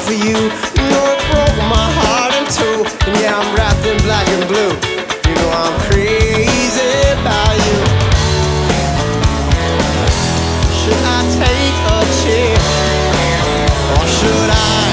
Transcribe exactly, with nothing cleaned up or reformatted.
for you. You know it broke my heart in two. And yeah, I'm wrapped in black and blue. You know I'm crazy about you. Should I take a chance, or should I